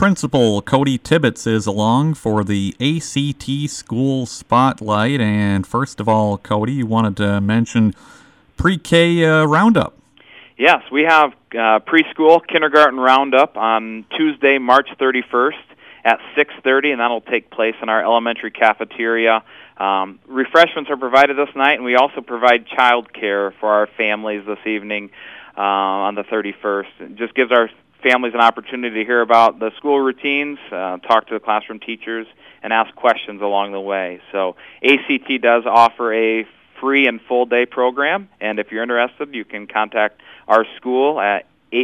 Principal Cody Tibbetts is along for the ACT School Spotlight. And first of all, Cody, you wanted to mention Pre-K Roundup. Yes, we have preschool kindergarten roundup on Tuesday, March 31st at 6:30, and that'll take place in our elementary cafeteria. Refreshments are provided this night, and we also provide child care for our families this evening on the 31st. It just gives our families an opportunity to hear about the school routines, talk to the classroom teachers, and ask questions along the way. So ACT does offer a free and full-day program, and if you're interested, you can contact our school at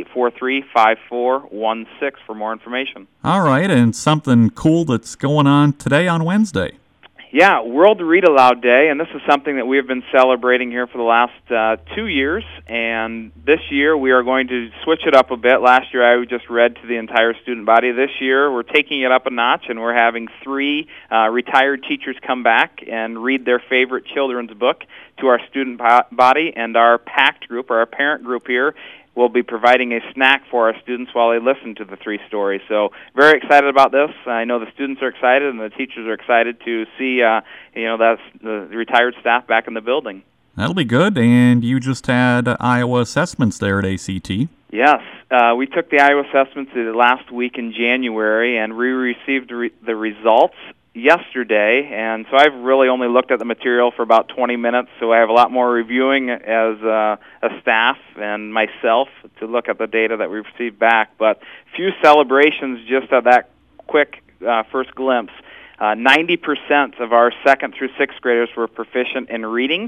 843-5416 for more information. All right, and something cool that's going on today on Wednesday. Yeah, World Read Aloud Day, and this is something that we have been celebrating here for the last 2 years, and this year we are going to switch it up a bit. Last year I just read to the entire student body. This year we're taking it up a notch, and we're having 3 retired teachers come back and read their favorite children's book to our student body, and our PACT group, or our parent group here, will be providing a snack for our students while they listen to the 3 stories. So very excited about this. I know the students are excited and the teachers are excited to see that's the retired staff back in the building. That'll be good. And you just had Iowa assessments there at ACT. Yes. We took the Iowa assessments the last week in January, and we received the results yesterday, and so I've really only looked at the material for about 20 minutes, so I have a lot more reviewing as a staff and myself to look at the data that we received back. But few celebrations just at that quick first glimpse. 90% of our 2nd through 6th graders were proficient in reading,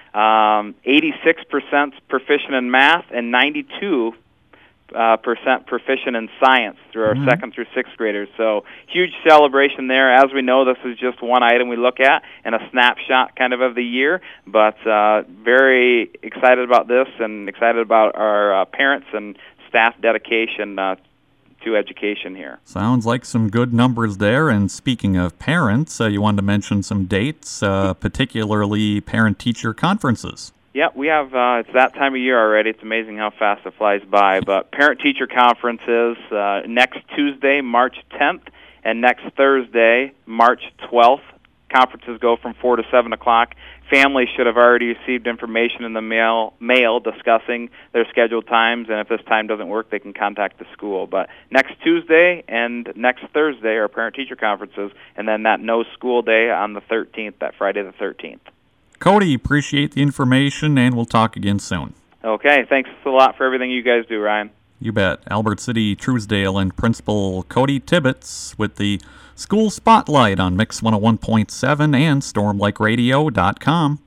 86% proficient in math, and 92% proficient in science through our 2nd through 6th graders. So huge celebration there. As we know, this is just one item we look at and a snapshot kind of the year, but very excited about this and excited about our parents and staff dedication to education here. Sounds like some good numbers there. And speaking of parents, you wanted to mention some dates, particularly parent-teacher conferences. Yeah, we have, it's that time of year already. It's amazing how fast it flies by. But parent-teacher conferences next Tuesday, March 10th, and next Thursday, March 12th. Conferences go from 4 to 7 o'clock. Families should have already received information in the mail discussing their scheduled times, and if this time doesn't work, they can contact the school. But next Tuesday and next Thursday are parent-teacher conferences, and then that no-school day on the 13th, that Friday the 13th. Cody, appreciate the information, and we'll talk again soon. Okay, thanks a lot for everything you guys do, Ryan. You bet. Albert City, Truesdale, and Principal Cody Tibbetts with the School Spotlight on Mix 101.7 and StormLakeRadio.com.